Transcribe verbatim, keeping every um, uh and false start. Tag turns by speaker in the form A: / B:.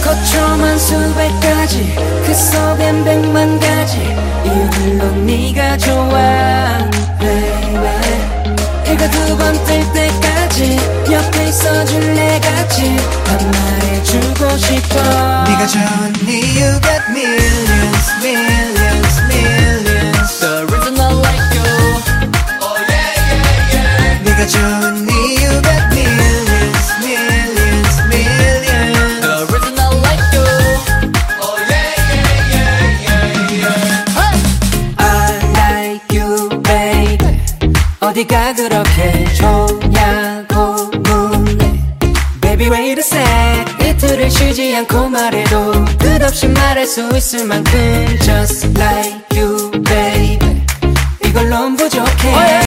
A: 거쳐만 수백 가지 그 속엔 백만 가지 이유들로 네가 좋아 baby 해가 두 번 뜰 때까지 옆에 있어줄래 같이 난 말해주고 싶어
B: 네가 좋으니 you got millions millions millions
A: The reason I like you Oh yeah yeah yeah
B: 네가 좋으니 you got millions millions millions
A: The reason I like you Oh yeah yeah yeah yeah yeah I like you baby 어디가 그렇게 좋냐고 묻네 Baby wait a sec 이틀을 쉬지 않고 말해도 끝없이 말할 수 있을 만큼 Just like you baby 이걸론 부족해